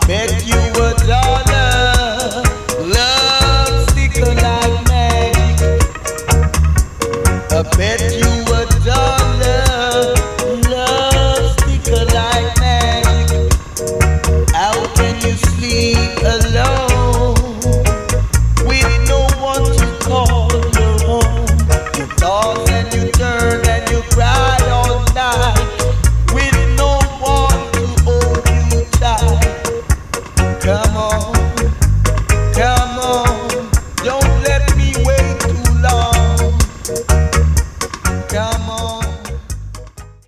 Bet you a dollar, love sticker like magic. I bet you